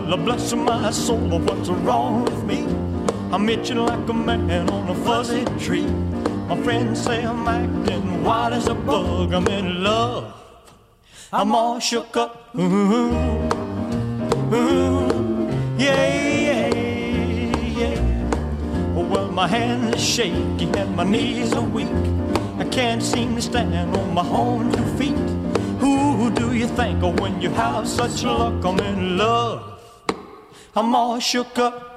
Well, bless my soul, what's wrong with me? I'm itching like a man on a fuzzy tree. My friends say I'm acting wild as a bug. I'm in love, I'm all shook up. Yeah, yeah. Well, my hands are shaky and my knees are weak. I can't seem to stand on my own 2 feet. Who do you think of when you have such luck? I'm in love, I'm all shook up.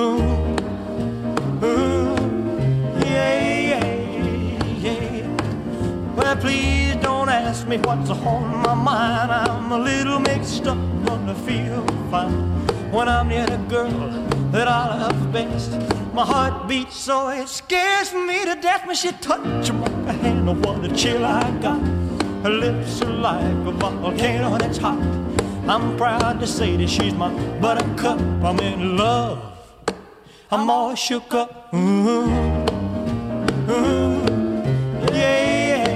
Yeah. Well, please don't ask me what's on my mind. I'm a little mixed up, but I feel fine when I'm near the girl that I love best. My heart beats so it scares me to death when she touches my hand. Oh, what a chill I got. Her lips are like a volcano that's hot. I'm proud to say that she's my buttercup. I'm in love, I'm all shook up. Yeah.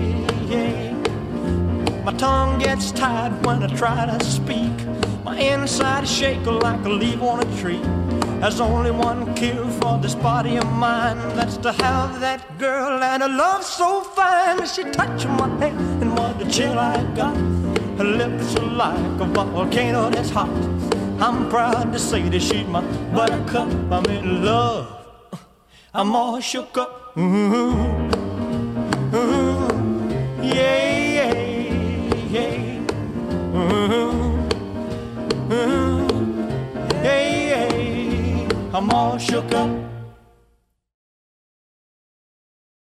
My tongue gets tied when I try to speak. My inside is shaking like a leaf on a tree. There's only one cure for this body of mine. That's to have that girl and a love so fine. She touched my hand and what a chill I got. Her lips are like a volcano that's hot. I'm proud to say that she's my buttercup. I'm in love, I'm all shook up. Yeah. Yeah. I'm all shook up.